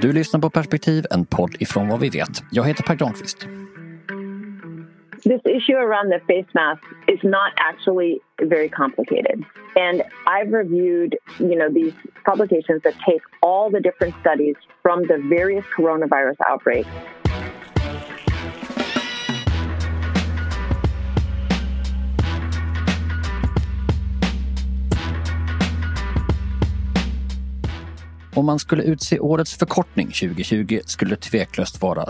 Du lyssnar på Perspektiv, en podd ifrån vad vi vet. Jag heter Per Granqvist. This issue around the face mask is not actually very complicated. And I've reviewed, these publications that take all the different studies from the various coronavirus outbreaks. Om man skulle utse årets förkortning 2020 skulle det tveklöst vara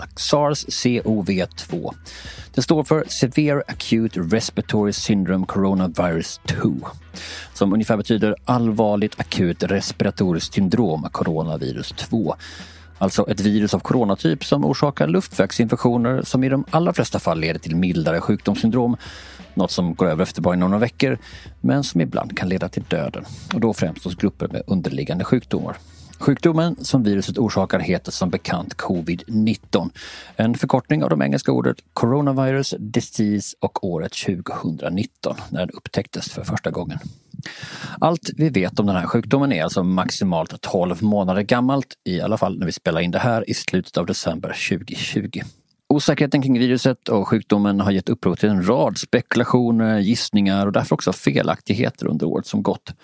SARS-CoV-2. Det står för Severe Acute Respiratory Syndrome Coronavirus 2, som ungefär betyder allvarligt akut respiratoriskt syndrom coronavirus 2. Alltså ett virus av coronatyp som orsakar luftvägsinfektioner som i de allra flesta fall leder till mildare sjukdomssyndrom, något som går över efter bara några veckor, men som ibland kan leda till döden, och då främst hos grupper med underliggande sjukdomar. Sjukdomen som viruset orsakar heter som bekant covid-19, en förkortning av de engelska ordet coronavirus disease och året 2019 när den upptäcktes för första gången. Allt vi vet om den här sjukdomen är alltså maximalt 12 månader gammalt, i alla fall när vi spelar in det här i slutet av december 2020. Osäkerheten kring viruset och sjukdomen har gett uppror till en rad spekulationer, gissningar och därför också felaktigheter under året som gått.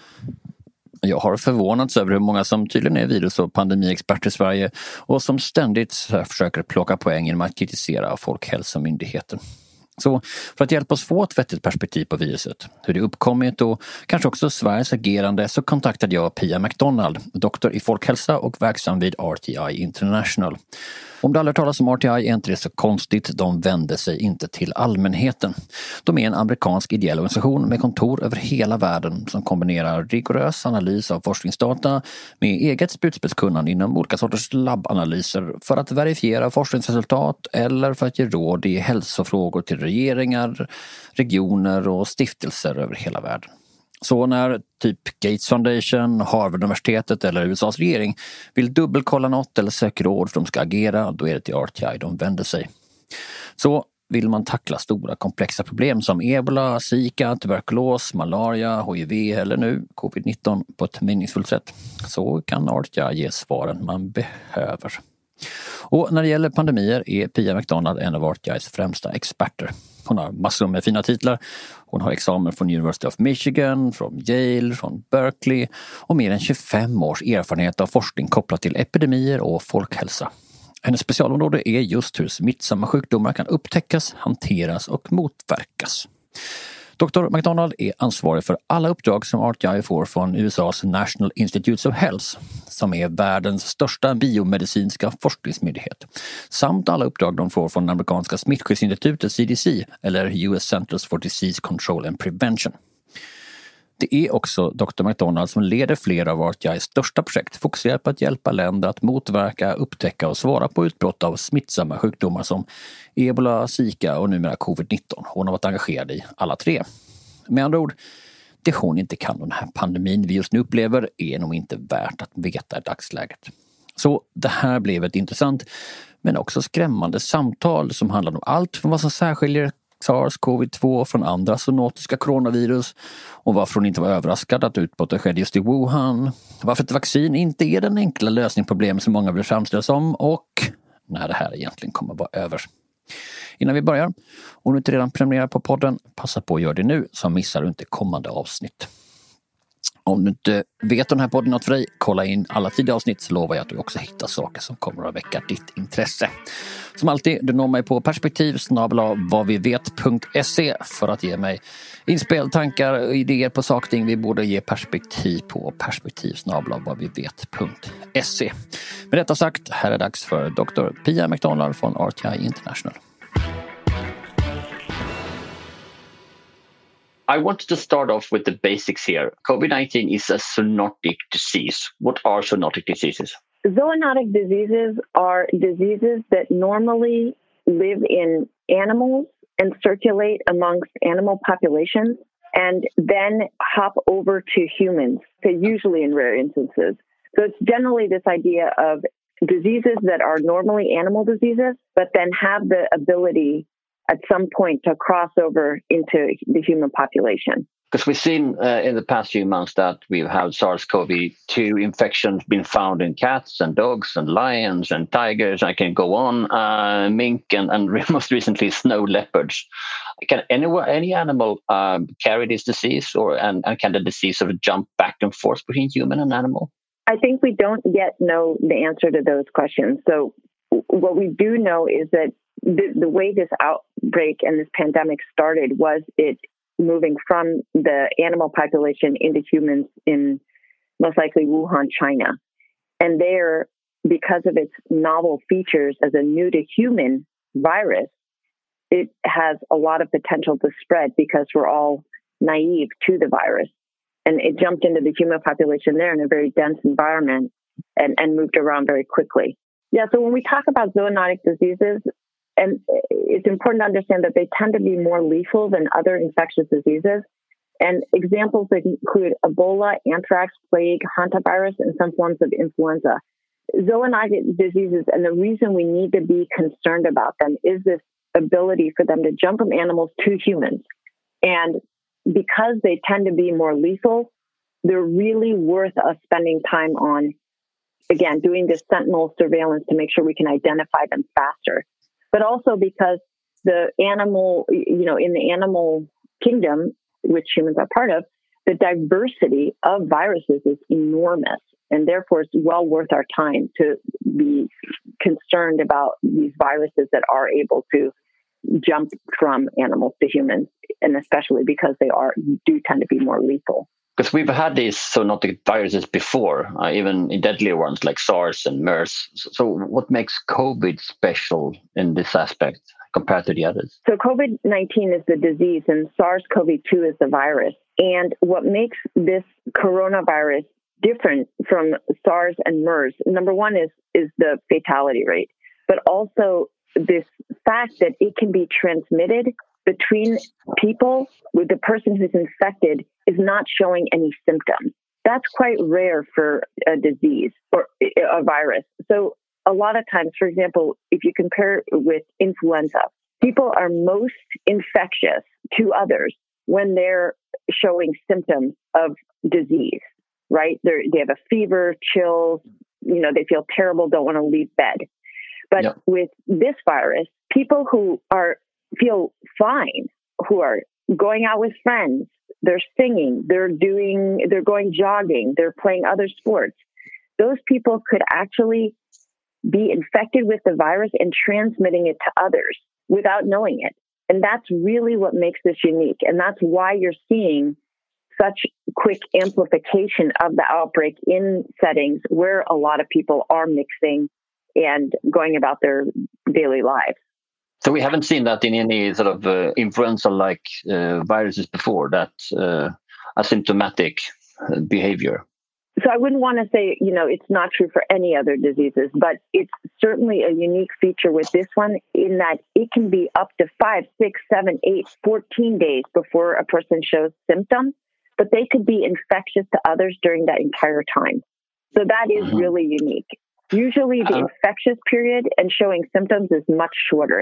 Jag har förvånats över hur många som tydligen är virus- och pandemiexperter i Sverige och som ständigt försöker plocka poäng genom att kritisera Folkhälsomyndigheten. Så för att hjälpa oss få ett vettigt perspektiv på viruset, hur det uppkommit och kanske också Sveriges agerande, så kontaktade jag Pia McDonald, doktor i folkhälsa och verksam vid RTI International. Om du aldrig talas om RTI är inte det så konstigt, de vände sig inte till allmänheten. De är en amerikansk ideell organisation med kontor över hela världen som kombinerar rigorös analys av forskningsdata med eget spjutspetskunnande inom olika sorters labbanalyser för att verifiera forskningsresultat eller för att ge råd i hälsofrågor till regeringar, regioner och stiftelser över hela världen. Så när typ Gates Foundation, Harvard-universitetet eller USAs regering vill dubbelkolla något eller söker råd för att de ska agera, då är det till RTI de vänder sig. Så vill man tackla stora komplexa problem som ebola, zika, tuberkulos, malaria, HIV eller nu covid-19 på ett meningsfullt sätt, så kan RTI ge svaren man behöver. Och när det gäller pandemier är Pia McDonald en av RTIs främsta experter. Hon har massor med fina titlar. Hon har examen från University of Michigan, från Yale, från Berkeley och mer än 25 års erfarenhet av forskning kopplat till epidemier och folkhälsa. Hennes specialområde är just hur smittsamma sjukdomar kan upptäckas, hanteras och motverkas. Dr. McDonald är ansvarig för alla uppdrag som RTI får från USAs National Institutes of Health, som är världens största biomedicinska forskningsmyndighet, samt alla uppdrag de får från amerikanska smittskyddsinstitutet CDC eller US Centers for Disease Control and Prevention. Det är också Dr. McDonald som leder flera av RTIs största projekt, fokuserat på att hjälpa länder att motverka, upptäcka och svara på utbrott av smittsamma sjukdomar som ebola, zika och numera covid-19. Hon har varit engagerad i alla tre. Med andra ord, det hon inte kan om den här pandemin vi just nu upplever är nog inte värt att veta i dagsläget. Så det här blev ett intressant men också skrämmande samtal som handlar om allt från vad som särskiljer SARS-CoV-2 från andra zoonotiska coronavirus och varför hon inte var överraskad att utbrottet skedde just i Wuhan, varför ett vaccin inte är den enkla lösning på problem som många vill framställa som och när det här egentligen kommer att vara över. Innan vi börjar, om du inte redan prenumererar på podden, passa på att göra det nu så missar du inte kommande avsnitt. Om du inte vet om den här podden något för dig, kolla in alla tidigare avsnitt så lovar jag att du också hittar saker som kommer att väcka ditt intresse. Som alltid, du når mig på perspektiv@vadvivet.se för att ge mig inspel, tankar och idéer på saker vi borde ge perspektiv på. perspektiv@vadvivet.se. Med detta sagt, här är dags för Dr. Pia McDonald från RTI International. I wanted to start off with the basics here. COVID-19 is a zoonotic disease. What are zoonotic diseases? Zoonotic diseases are diseases that normally live in animals and circulate amongst animal populations and then hop over to humans, so usually in rare instances. So it's generally this idea of diseases that are normally animal diseases, but then have the ability at some point to cross over into the human population. Because we've seen in the past few months that we've had SARS-CoV-2 infections been found in cats and dogs and lions and tigers. I can go on, mink and most recently snow leopards. Can any animal carry this disease, and can the disease sort of jump back and forth between human and animal? I think we don't yet know the answer to those questions. So what we do know is that the way this outbreak and this pandemic started was it moving from the animal population into humans in most likely Wuhan, China. And there, because of its novel features as a new to human virus, it has a lot of potential to spread because we're all naive to the virus. And it jumped into the human population there in a very dense environment and moved around very quickly. Yeah, so when we talk about zoonotic diseases, and it's important to understand that they tend to be more lethal than other infectious diseases. And examples include Ebola, anthrax, plague, hantavirus, and some forms of influenza. Zoonotic diseases, and the reason we need to be concerned about them is this ability for them to jump from animals to humans. And because they tend to be more lethal, they're really worth us spending time on, again, doing this sentinel surveillance to make sure we can identify them faster. But also because the animal, in the animal kingdom, which humans are part of, the diversity of viruses is enormous. And therefore, it's well worth our time to be concerned about these viruses that are able to jump from animals to humans, and especially because they do tend to be more lethal. Because we've had these zoonotic viruses before, even in deadlier ones like SARS and MERS. So what makes COVID special in this aspect compared to the others? So COVID-19 is the disease and SARS-CoV-2 is the virus. And what makes this coronavirus different from SARS and MERS, number one is the fatality rate, but also this fact that it can be transmitted between people with the person who's infected is not showing any symptoms. That's quite rare for a disease or a virus. So a lot of times, for example, if you compare with influenza, people are most infectious to others when they're showing symptoms of disease, right? They have a fever, chills, they feel terrible, don't want to leave bed. But with this virus, people who feel fine, who are going out with friends, they're singing, they're going jogging, they're playing other sports. Those people could actually be infected with the virus and transmitting it to others without knowing it. And that's really what makes this unique. And that's why you're seeing such quick amplification of the outbreak in settings where a lot of people are mixing and going about their daily lives. So we haven't seen that in any sort of influenza-like viruses before, that asymptomatic behavior. So I wouldn't want to say, it's not true for any other diseases, but it's certainly a unique feature with this one in that it can be up to 5, 6, 7, 8, 14 days before a person shows symptoms, but they could be infectious to others during that entire time. So that is really unique. Usually the infectious period and showing symptoms is much shorter.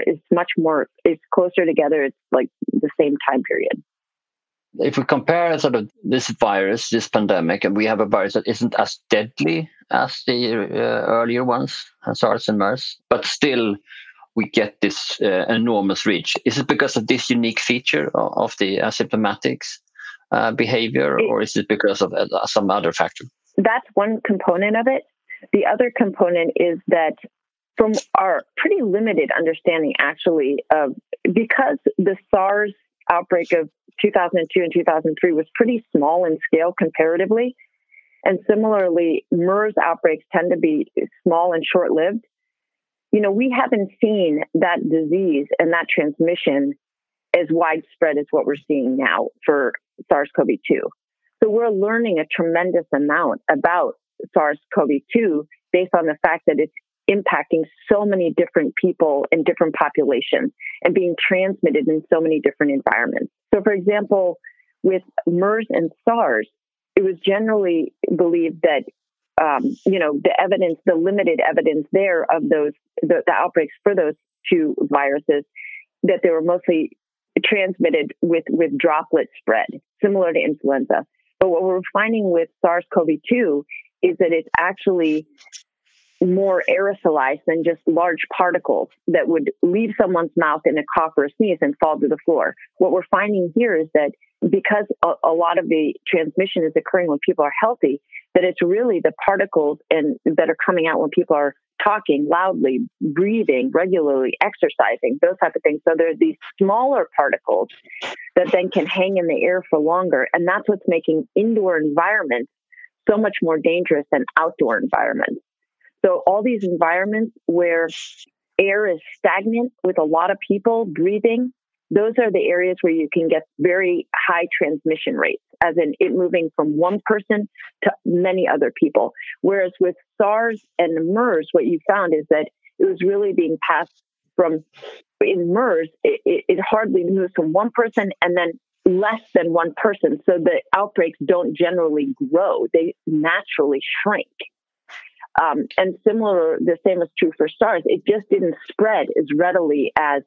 It's closer together. It's like the same time period. If we compare sort of this virus, this pandemic, and we have a virus that isn't as deadly as the earlier ones, SARS and MERS, but still we get this enormous reach. Is it because of this unique feature of the asymptomatics behavior, or is it because of some other factor? That's one component of it. The other component is that from our pretty limited understanding, actually, because the SARS outbreak of 2002 and 2003 was pretty small in scale comparatively, and similarly, MERS outbreaks tend to be small and short-lived, we haven't seen that disease and that transmission as widespread as what we're seeing now for SARS-CoV-2. So we're learning a tremendous amount about SARS-CoV-2 based on the fact that it's impacting so many different people in different populations and being transmitted in so many different environments. So, for example, with MERS and SARS, it was generally believed that, the limited evidence there of the outbreaks for those two viruses, that they were mostly transmitted with droplet spread, similar to influenza. But what we're finding with SARS-CoV-2 is that it's actually more aerosolized than just large particles that would leave someone's mouth in a cough or a sneeze and fall to the floor. What we're finding here is that because a lot of the transmission is occurring when people are healthy, that it's really the particles that are coming out when people are talking loudly, breathing regularly, exercising, those type of things. So there are these smaller particles that then can hang in the air for longer. And that's what's making indoor environments so much more dangerous than outdoor environments. So all these environments where air is stagnant with a lot of people breathing, those are the areas where you can get very high transmission rates, as in it moving from one person to many other people. Whereas with SARS and MERS, what you found is that it was really being passed from, in MERS, it hardly moves from one person and then less than one person. So the outbreaks don't generally grow. They naturally shrink. And similar, the same is true for SARS. It just didn't spread as readily as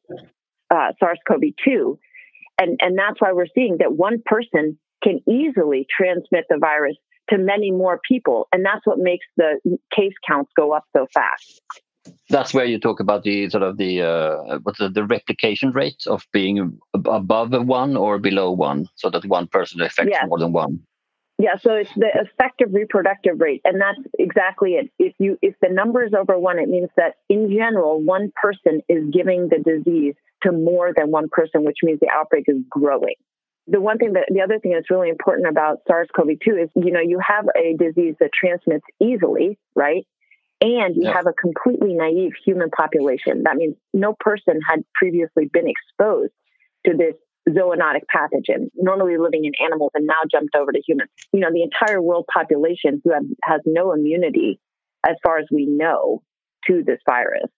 SARS-CoV-2. And that's why we're seeing that one person can easily transmit the virus to many more people. And that's what makes the case counts go up so fast. That's where you talk about the sort of the replication rate of being above one or below one, so that one person affects more than one. Yeah, so it's the effective reproductive rate, and that's exactly it. If the number is over one, it means that in general, one person is giving the disease to more than one person, which means the outbreak is growing. The other thing that's really important about SARS-CoV-2 is, you have a disease that transmits easily, right? And you have a completely naive human population. That means no person had previously been exposed to this zoonotic pathogen, normally living in animals and now jumped over to humans. The entire world population who has no immunity, as far as we know, to this virus.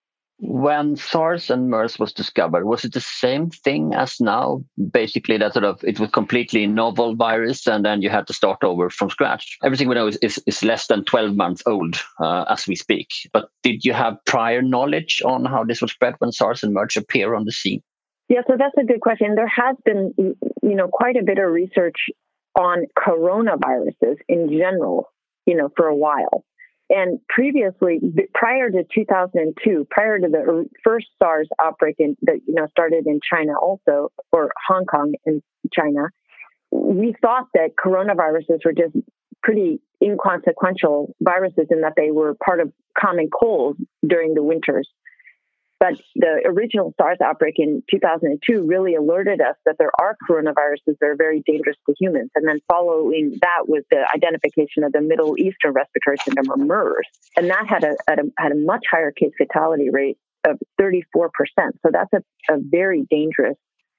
When SARS and MERS was discovered, was it the same thing as now? Basically, that it was completely novel virus, and then you had to start over from scratch. Everything we know is less than 12 months old as we speak. But did you have prior knowledge on how this would spread when SARS and MERS appear on the scene? Yeah, so that's a good question. There has been, quite a bit of research on coronaviruses in general, for a while. And previously, prior to 2002, prior to the first SARS outbreak that started in China also, or Hong Kong in China, we thought that coronaviruses were just pretty inconsequential viruses in that they were part of common colds during the winters. But the original SARS outbreak in 2002 really alerted us that there are coronaviruses that are very dangerous to humans. And then following that was the identification of the Middle Eastern Respiratory Syndrome, or MERS. And that had a much higher case fatality rate of 34%. So that's a very dangerous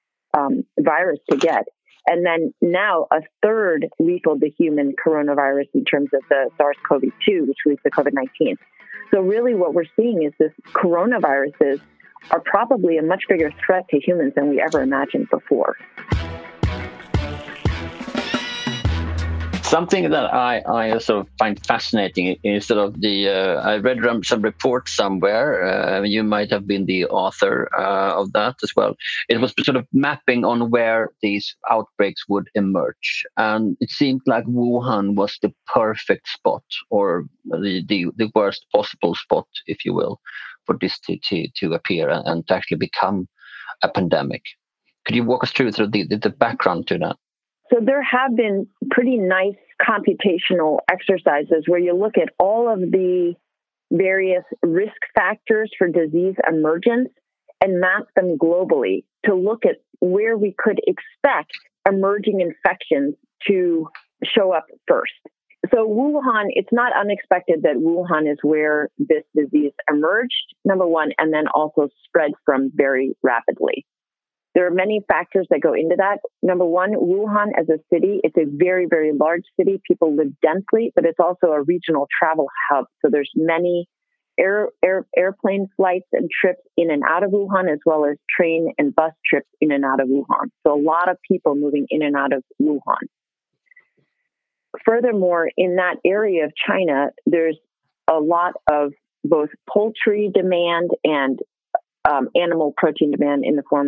virus to get. And then now a third lethal to human coronavirus in terms of the SARS-CoV-2, which leads to COVID-19. So really what we're seeing is this coronaviruses are probably a much bigger threat to humans than we ever imagined before. Something that I sort of find fascinating is sort of I read some report somewhere, you might have been the author of that as well. It was sort of mapping on where these outbreaks would emerge. And it seemed like Wuhan was the perfect spot, or the worst possible spot, if you will, for this to appear and to actually become a pandemic. Could you walk us through the background to that? So there have been pretty nice computational exercises where you look at all of the various risk factors for disease emergence and map them globally to look at where we could expect emerging infections to show up first. So Wuhan, it's not unexpected that Wuhan is where this disease emerged, number one, and then also spread from very rapidly. There are many factors that go into that. Number one, Wuhan as a city, it's a very, very large city. People live densely, but it's also a regional travel hub. So there's many airplane flights and trips in and out of Wuhan, as well as train and bus trips in and out of Wuhan. So a lot of people moving in and out of Wuhan. Furthermore, in that area of China, there's a lot of both poultry demand and animal protein demand in the form of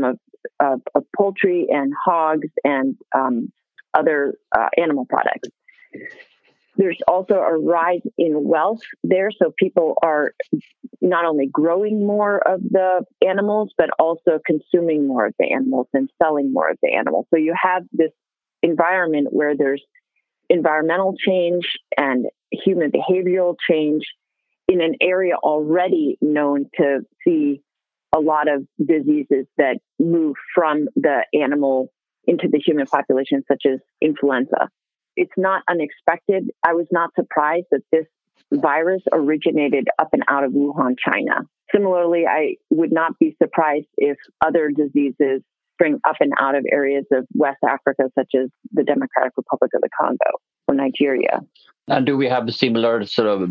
of poultry and hogs and other animal products. There's also a rise in wealth there. So people are not only growing more of the animals, but also consuming more of the animals and selling more of the animals. So you have this environment where there's environmental change and human behavioral change in an area already known to see a lot of diseases that move from the animal into the human population, such as influenza. It's not unexpected. I was not surprised that this virus originated up and out of Wuhan, China. Similarly, I would not be surprised if other diseases spring up and out of areas of West Africa, such as the Democratic Republic of the Congo or Nigeria. And do we have similar sort of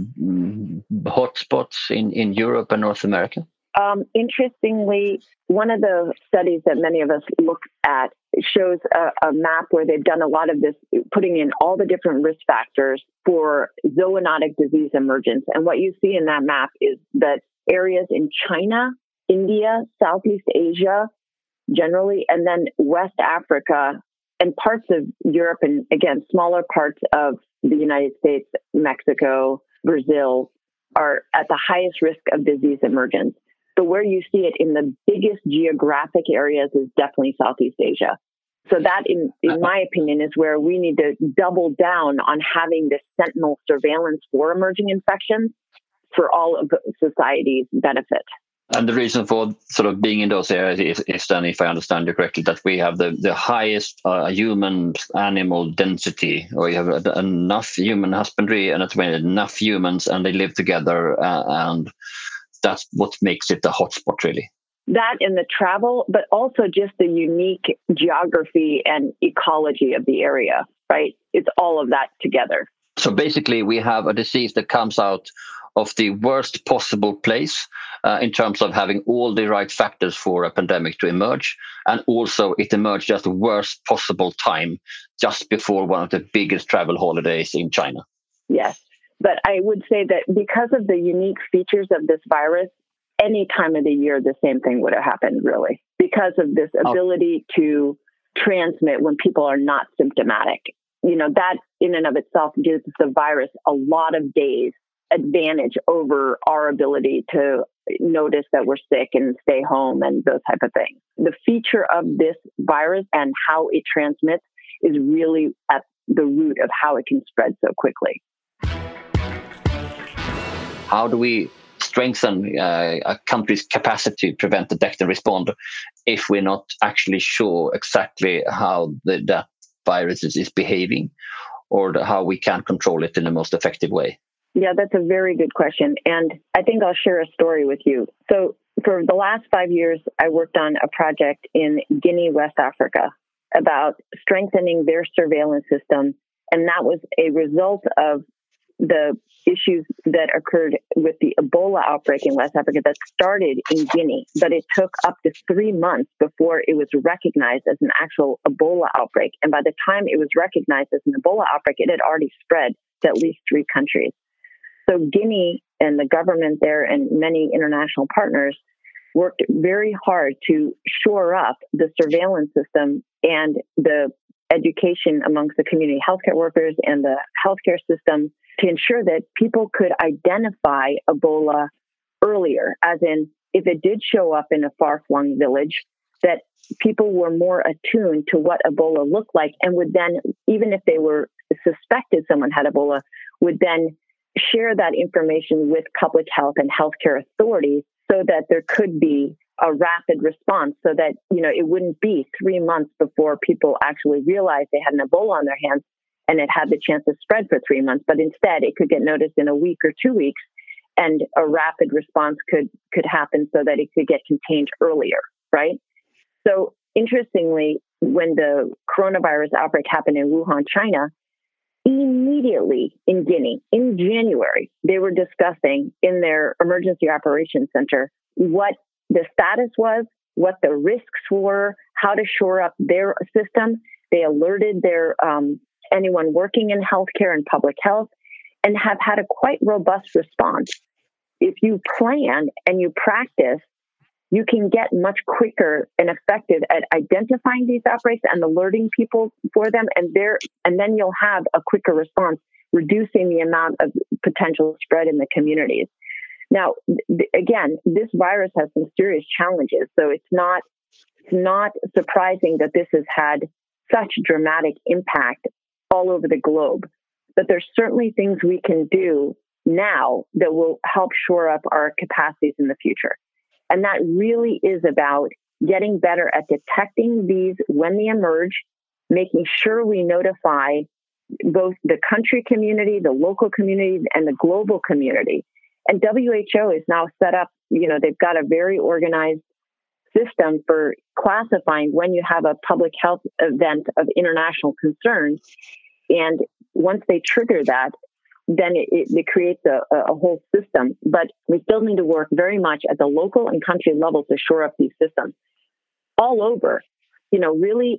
hotspots in Europe and North America? Interestingly, one of the studies that many of us look at shows a map where they've done a lot of this, putting in all the different risk factors for zoonotic disease emergence. And what you see in that map is that areas in China, India, Southeast Asia, generally, and then West Africa and parts of Europe, and again, smaller parts of the United States, Mexico, Brazil, are at the highest risk of disease emergence. So where you see it in the biggest geographic areas is definitely Southeast Asia. So that, in my opinion, is where we need to double down on having this sentinel surveillance for emerging infections for all of society's benefit. And the reason for sort of being in those areas is then, if I understand you correctly, that we have the highest human-animal density, or you have enough human husbandry, and it's when enough humans and they live together, and that's what makes it the hotspot, really. That and the travel, but also just the unique geography and ecology of the area, right? It's all of that together. So basically, we have a disease that comes out of the worst possible place in terms of having all the right factors for a pandemic to emerge. And also it emerged just the worst possible time, just before one of the biggest travel holidays in China. Yes. But I would say that because of the unique features of this virus, any time of the year, the same thing would have happened, really, because of this ability to transmit when people are not symptomatic. You know, that in and of itself gives the virus a lot of days advantage over our ability to notice that we're sick and stay home and those type of things. The feature of this virus and how it transmits is really at the root of how it can spread so quickly. How do we strengthen a country's capacity to prevent, detect, and respond if we're not actually sure exactly how that virus is behaving, or how we can control it in the most effective way? Yeah, that's a very good question. And I think I'll share a story with you. So for the last 5 years, I worked on a project in Guinea, West Africa, about strengthening their surveillance system. And that was a result of the issues that occurred with the Ebola outbreak in West Africa that started in Guinea, but it took up to 3 months before it was recognized as an actual Ebola outbreak. And by the time it was recognized as an Ebola outbreak, it had already spread to at least 3 countries. So Guinea and the government there and many international partners worked very hard to shore up the surveillance system and the education amongst the community healthcare workers and the healthcare system to ensure that people could identify Ebola earlier, as in if it did show up in a far-flung village, that people were more attuned to what Ebola looked like and would then, even if they were suspected someone had Ebola, would then share that information with public health and healthcare authorities so that there could be a rapid response, so that, you know, it wouldn't be 3 months before people actually realized they had an Ebola on their hands and it had the chance to spread for 3 months. But instead, it could get noticed in a week or 2 weeks, and a rapid response could happen so that it could get contained earlier, right? So interestingly, when the coronavirus outbreak happened in Wuhan, China, immediately in Guinea, in January, they were discussing in their emergency operations center what the status was, what the risks were, how to shore up their system. They alerted their anyone working in healthcare and public health, and have had a quite robust response. If you plan and you practice, you can get much quicker and effective at identifying these outbreaks and alerting people for them. And then you'll have a quicker response, reducing the amount of potential spread in the communities. Now, again, this virus has some serious challenges. So it's not surprising that this has had such dramatic impact all over the globe. But there's certainly things we can do now that will help shore up our capacities in the future. And that really is about getting better at detecting these when they emerge, making sure we notify both the country community, the local communities, and the global community. And WHO is now set up, they've got a very organized system for classifying when you have a public health event of international concern. And once they trigger that, then it creates a whole system. But we still need to work very much at the local and country level to shore up these systems all over, really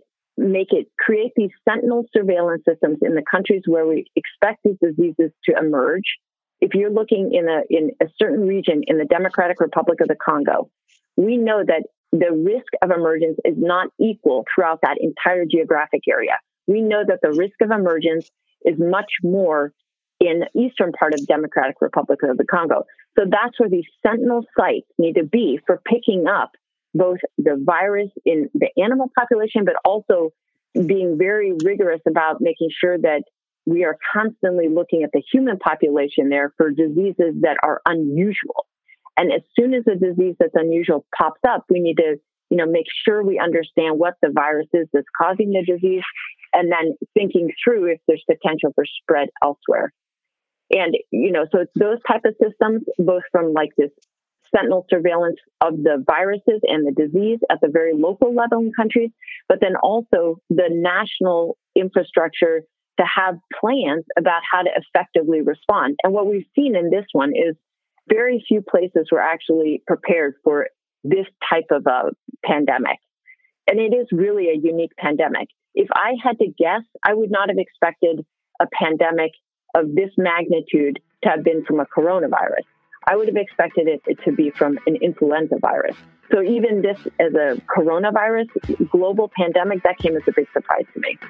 create these sentinel surveillance systems in the countries where we expect these diseases to emerge. If you're looking in a certain region in the Democratic Republic of the Congo, we know that the risk of emergence is not equal throughout that entire geographic area. We know that the risk of emergence is much more in the eastern part of Democratic Republic of the Congo. So that's where these sentinel sites need to be for picking up both the virus in the animal population, but also being very rigorous about making sure that we are constantly looking at the human population there for diseases that are unusual. And as soon as a disease that's unusual pops up, we need to, make sure we understand what the virus is that's causing the disease, and then thinking through if there's potential for spread elsewhere. And, so it's those type of systems, both from like this sentinel surveillance of the viruses and the disease at the very local level in countries, but then also the national infrastructure to have plans about how to effectively respond. And what we've seen in this one is very few places were actually prepared for this type of a pandemic. And it is really a unique pandemic. If I had to guess, I would not have expected a pandemic of this magnitude to have been from a coronavirus. I would have expected it to be from an influenza virus. So even this as a coronavirus global pandemic, that came as a big surprise to me.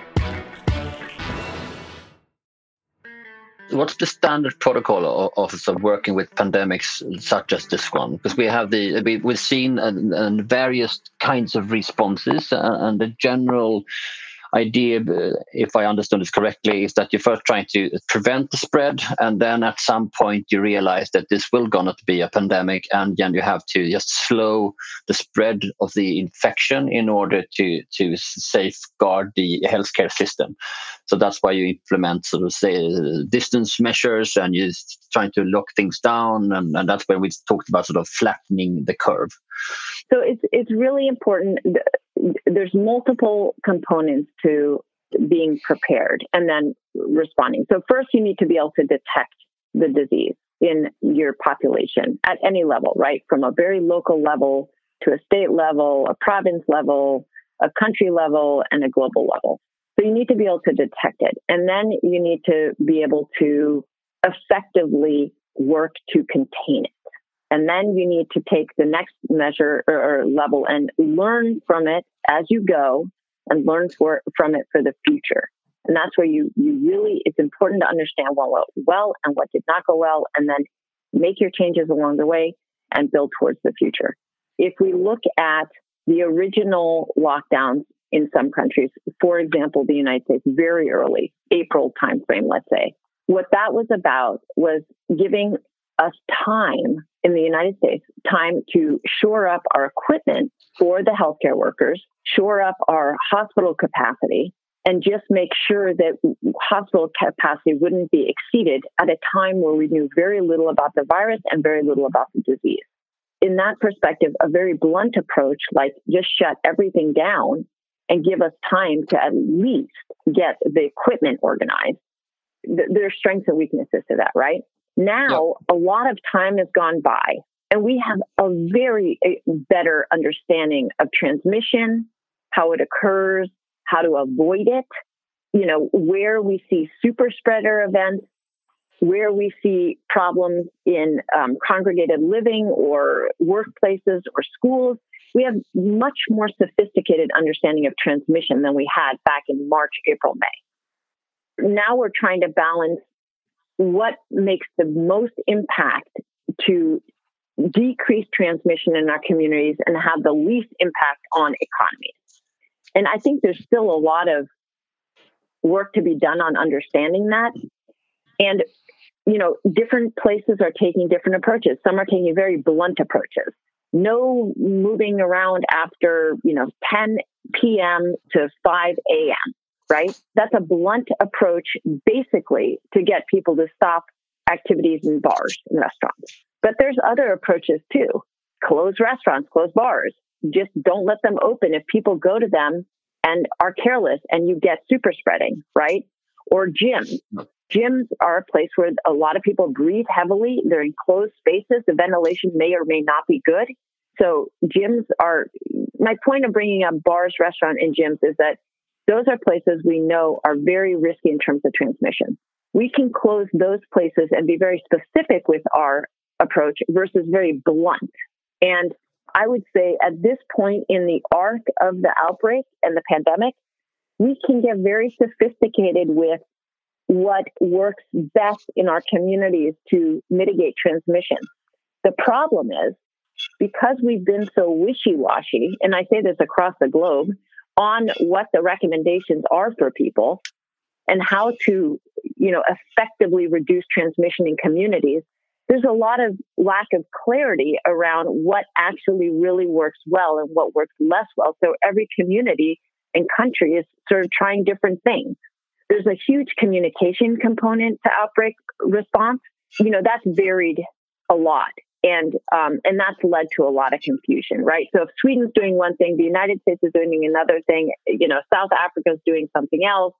What's the standard protocol of working with pandemics such as this one? Because we have we've seen various kinds of responses, and the general idea, if I understand this correctly, is that you're first trying to prevent the spread, and then at some point you realize that this will gonna be a pandemic, and then you have to just slow the spread of the infection in order to safeguard the healthcare system. So that's why you implement sort of distance measures, and you're trying to lock things down, and that's when we talked about sort of flattening the curve. So it's really important. There's multiple components to being prepared and then responding. So first, you need to be able to detect the disease in your population at any level, right? From a very local level to a state level, a province level, a country level, and a global level. So you need to be able to detect it. And then you need to be able to effectively work to contain it. And then you need to take the next measure or level and learn from it as you go, and learn from it for the future. And that's where it's important to understand what went well and what did not go well, and then make your changes along the way and build towards the future. If we look at the original lockdowns in some countries, for example, the United States, very early, April timeframe, let's say, what that was about was giving us time in the United States, time to shore up our equipment for the healthcare workers, shore up our hospital capacity, and just make sure that hospital capacity wouldn't be exceeded at a time where we knew very little about the virus and very little about the disease. In that perspective, a very blunt approach, like just shut everything down and give us time to at least get the equipment organized. There are strengths and weaknesses to that, right? Now, a lot of time has gone by, and we have a very better understanding of transmission, how it occurs, how to avoid it, where we see super spreader events, where we see problems in congregated living or workplaces or schools, we have much more sophisticated understanding of transmission than we had back in March, April, May. Now we're trying to balance what makes the most impact to decrease transmission in our communities and have the least impact on economies. And I think there's still a lot of work to be done on understanding that. And, different places are taking different approaches. Some are taking very blunt approaches. No moving around after, 10 p.m. to 5 a.m., right? That's a blunt approach, basically, to get people to stop activities in bars and restaurants. But there's other approaches too. Close restaurants, close bars. Just don't let them open if people go to them and are careless and you get super spreading, right? Or gyms. Gyms are a place where a lot of people breathe heavily. They're in closed spaces. The ventilation may or may not be good. So gyms are, my point of bringing up bars, restaurants, and gyms is that those are places we know are very risky in terms of transmission. We can close those places and be very specific with our approach versus very blunt. And I would say at this point in the arc of the outbreak and the pandemic, we can get very sophisticated with what works best in our communities to mitigate transmission. The problem is, because we've been so wishy-washy, and I say this across the globe, on what the recommendations are for people and how to, effectively reduce transmission in communities, there's a lot of lack of clarity around what actually really works well and what works less well. So every community and country is sort of trying different things. There's a huge communication component to outbreak response. That's varied a lot. And that's led to a lot of confusion, right? So if Sweden's doing one thing, the United States is doing another thing, South Africa's doing something else,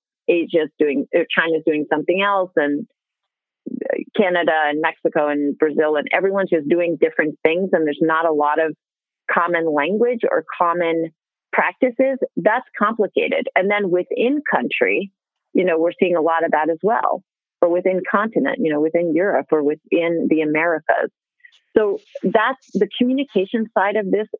China's doing something else, and Canada and Mexico and Brazil, and everyone's just doing different things. And there's not a lot of common language or common practices. That's complicated. And then within country, we're seeing a lot of that as well, or within continent, within Europe or within the Americas. So that's the communication side of this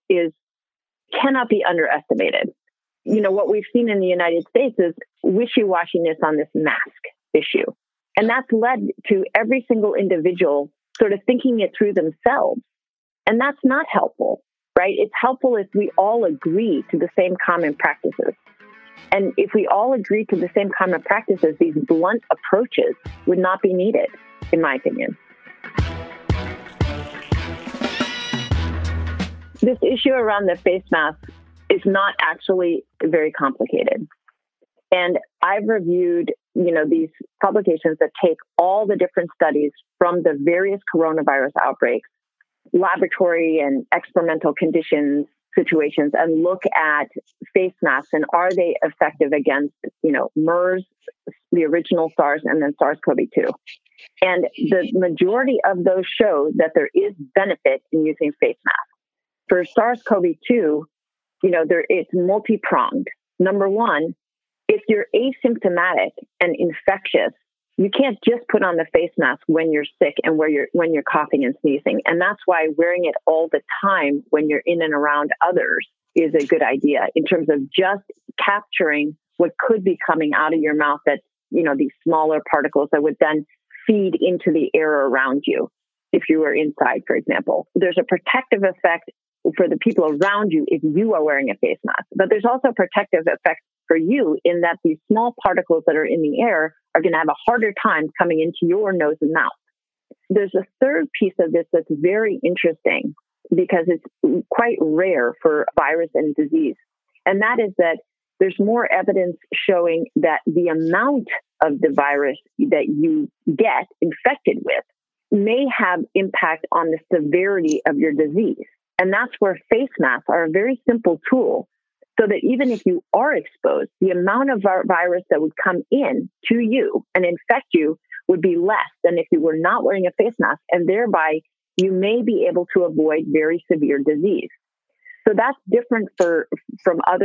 cannot be underestimated. What we've seen in the United States is wishy-washiness on this mask issue. And that's led to every single individual sort of thinking it through themselves. And that's not helpful, right? It's helpful if we all agree to the same common practices. And if we all agree to the same common practices, these blunt approaches would not be needed, in my opinion. This issue around the face mask is not actually very complicated. And I've reviewed, these publications that take all the different studies from the various coronavirus outbreaks, laboratory and experimental conditions, situations, and look at face masks and are they effective against, MERS, the original SARS, and then SARS-CoV-2. And the majority of those show that there is benefit in using face masks. For SARS-CoV-2, it's multi-pronged. Number one, if you're asymptomatic and infectious, you can't just put on the face mask when you're sick and when you're coughing and sneezing. And that's why wearing it all the time when you're in and around others is a good idea in terms of just capturing what could be coming out of your mouth that's, these smaller particles that would then feed into the air around you if you were inside, for example. There's a protective effect for the people around you if you are wearing a face mask. But there's also a protective effect for you in that these small particles that are in the air are going to have a harder time coming into your nose and mouth. There's a third piece of this that's very interesting because it's quite rare for virus and disease. And that is that there's more evidence showing that the amount of the virus that you get infected with may have impact on the severity of your disease. And that's where face masks are a very simple tool so that even if you are exposed, the amount of virus that would come in to you and infect you would be less than if you were not wearing a face mask. And thereby, you may be able to avoid very severe disease. So that's different from other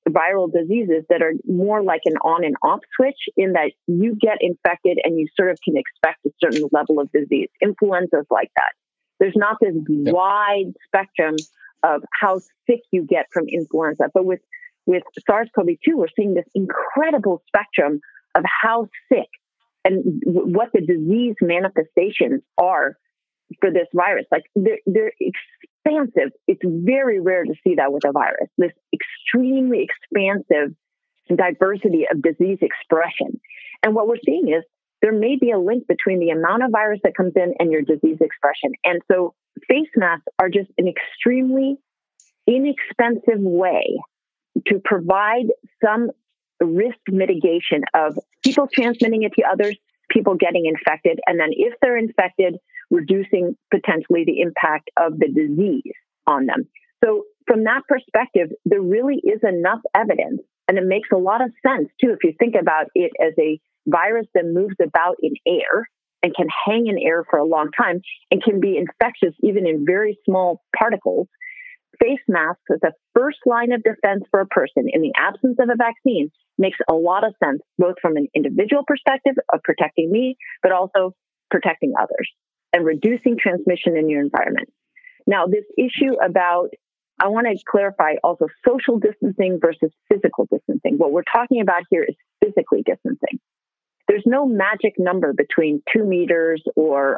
viral diseases that are more like an on and off switch, in that you get infected and you sort of can expect a certain level of disease. Influenza is like that. There's not this wide spectrum of how sick you get from influenza. But with SARS-CoV-2, we're seeing this incredible spectrum of how sick and what the disease manifestations are for this virus. Like they're expansive. It's very rare to see that with a virus, this extremely expansive diversity of disease expression. And what we're seeing is there may be a link between the amount of virus that comes in and your disease expression. And so face masks are just an extremely inexpensive way to provide some risk mitigation of people transmitting it to others, people getting infected, and then if they're infected, reducing potentially the impact of the disease on them. So from that perspective, there really is enough evidence, and it makes a lot of sense too if you think about it as a virus that moves about in air and can hang in air for a long time and can be infectious even in very small particles. Face masks as a first line of defense for a person in the absence of a vaccine makes a lot of sense, both from an individual perspective of protecting me, but also protecting others and reducing transmission in your environment. Now, this issue about, I want to clarify also social distancing versus physical distancing. What we're talking about here is physically distancing. There's no magic number between 2 meters or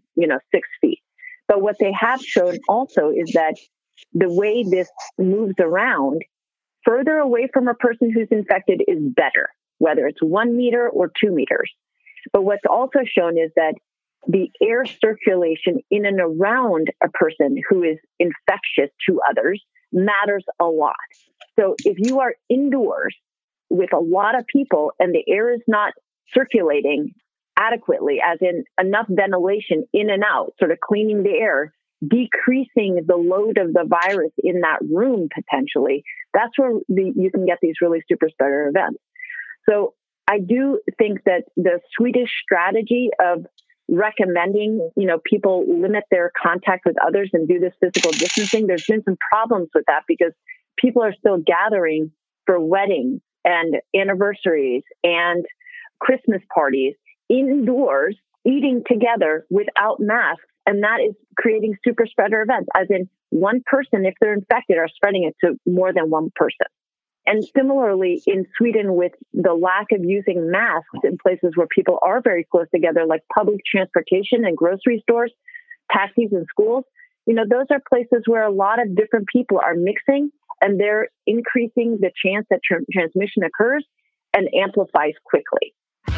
6 feet. But what they have shown also is that the way this moves around, further away from a person who's infected is better, whether it's 1 meter or 2 meters. But what's also shown is that the air circulation in and around a person who is infectious to others matters a lot. So if you are indoors with a lot of people and the air is not circulating adequately, as in enough ventilation in and out, sort of cleaning the air, decreasing the load of the virus in that room potentially, that's where you can get these really super spreader events. So I do think that the Swedish strategy of recommending, people limit their contact with others and do this physical distancing, there's been some problems with that because people are still gathering for weddings and anniversaries and Christmas parties indoors, eating together without masks. And that is creating super spreader events, as in one person, if they're infected, are spreading it to more than one person. And similarly, in Sweden, with the lack of using masks in places where people are very close together, like public transportation and grocery stores, taxis and schools, those are places where a lot of different people are mixing, and they're increasing the chance that transmission occurs and amplifies quickly.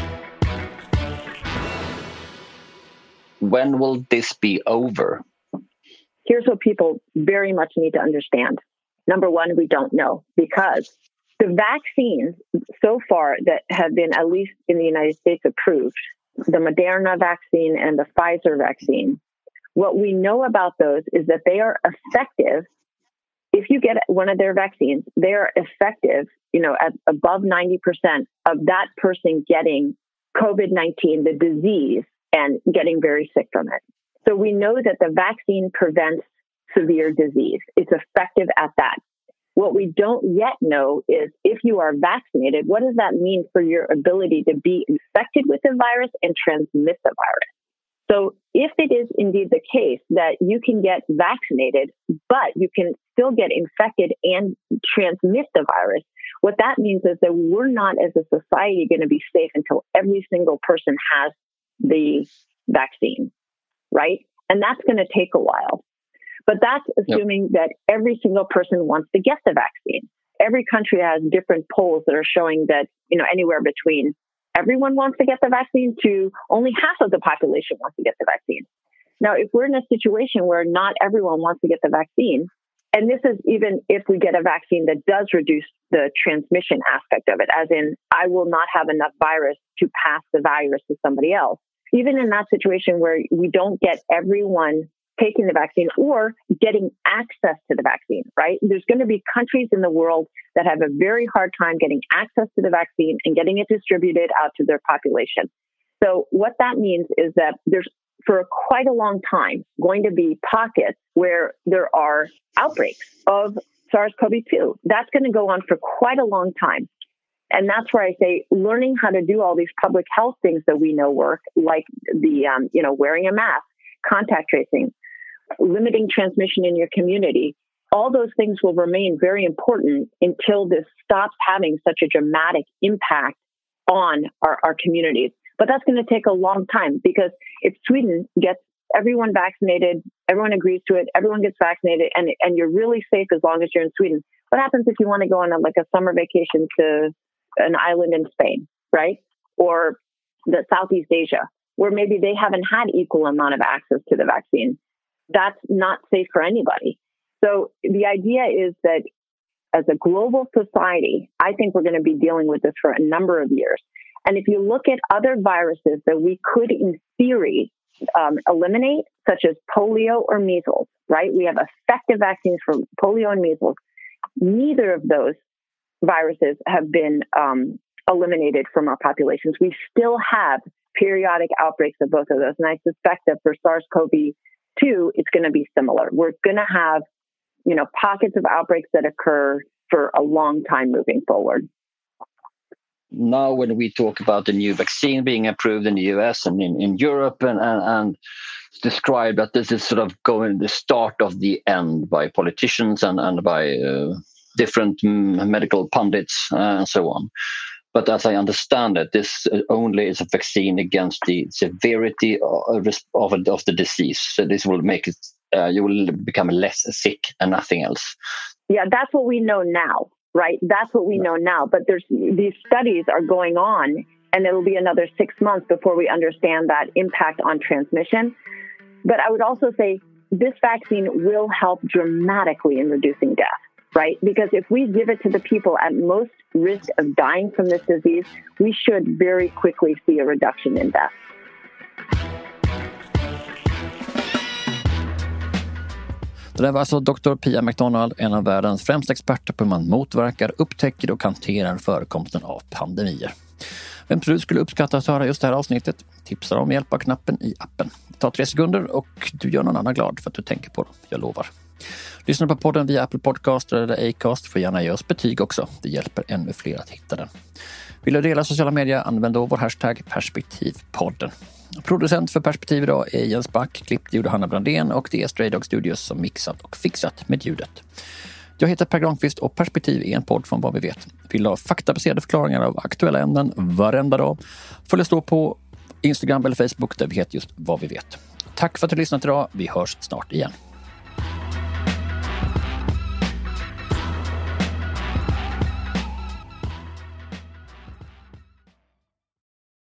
When will this be over? Here's what people very much need to understand. Number one, we don't know, because the vaccines so far that have been, at least in the United States, approved, the Moderna vaccine and the Pfizer vaccine, what we know about those is that they are effective. If you get one of their vaccines, they are effective, at above 90% of that person getting COVID-19, the disease, and getting very sick from it. So we know that the vaccine prevents severe disease. It's effective at that. What we don't yet know is if you are vaccinated, what does that mean for your ability to be infected with the virus and transmit the virus? So if it is indeed the case that you can get vaccinated, but you can still get infected and transmit the virus, what that means is that we're not, as a society, going to be safe until every single person has the vaccine, right? And that's going to take a while. But that's assuming that every single person wants to get the vaccine. Every country has different polls that are showing that, anywhere between everyone wants to get the vaccine to only half of the population wants to get the vaccine. Now, if we're in a situation where not everyone wants to get the vaccine, and this is even if we get a vaccine that does reduce the transmission aspect of it, as in I will not have enough virus to pass the virus to somebody else. Even in that situation where we don't get everyone taking the vaccine or getting access to the vaccine, right? There's going to be countries in the world that have a very hard time getting access to the vaccine and getting it distributed out to their population. So what that means is that there's, for quite a long time, going to be pockets where there are outbreaks of SARS-CoV-2. That's going to go on for quite a long time. And that's where I say learning how to do all these public health things that we know work, like the, wearing a mask, contact tracing, limiting transmission in your community. All those things will remain very important until this stops having such a dramatic impact on our communities. But that's going to take a long time, because if Sweden gets everyone vaccinated, everyone agrees to it, everyone gets vaccinated, and you're really safe as long as you're in Sweden. What happens if you want to go on a summer vacation to an island in Spain, right? Or the Southeast Asia, where maybe they haven't had equal amount of access to the vaccine? That's not safe for anybody. So the idea is that as a global society, I think we're going to be dealing with this for a number of years. And if you look at other viruses that we could, in theory, eliminate, such as polio or measles, right? We have effective vaccines for polio and measles. Neither of those viruses have been eliminated from our populations. We still have periodic outbreaks of both of those. And I suspect that for SARS-CoV-2, it's going to be similar. We're going to have, pockets of outbreaks that occur for a long time moving forward. Now, when we talk about the new vaccine being approved in the US and in Europe, and describe that this is sort of going the start of the end by politicians and by different medical pundits and so on. But as I understand it, this only is a vaccine against the severity of the disease. So this will make it, you will become less sick and nothing else. Yeah, that's what we know now, right? That's what we know now. But these studies are going on, and it'll be another 6 months before we understand that impact on transmission. But I would also say this vaccine will help dramatically in reducing death, right? Because if we give it to the people at most risk of dying from this disease, we should very quickly see a reduction in death. Det där var alltså Dr. Pia McDonald, en av världens främsta experter på hur man motverkar, upptäcker och hanterar förekomsten av pandemier. Vem tror du skulle uppskatta att höra just det här avsnittet? Tipsa om hjälp av knappen i appen. Det tar 3 sekunder och du gör någon annan glad för att du tänker på det. Jag lovar. Lyssna på podden via Apple Podcast eller Acast, för gärna ge oss betyg också. Det hjälper ännu fler att hitta den. Vill du dela sociala medier, använd då vår hashtag Perspektivpodden. Producent för Perspektiv idag är Jens Back, klippt gjorde Hanna Brandén, och det är Stray Dog Studios som mixat och fixat med ljudet. Jag heter Per Granqvist och Perspektiv är en podd från Vad vi vet. Vill du ha faktabaserade förklaringar av aktuella ämnen varenda dag? Följ oss då på Instagram eller Facebook där vi heter just Vad vi vet. Tack för att du lyssnat idag. Vi hörs snart igen.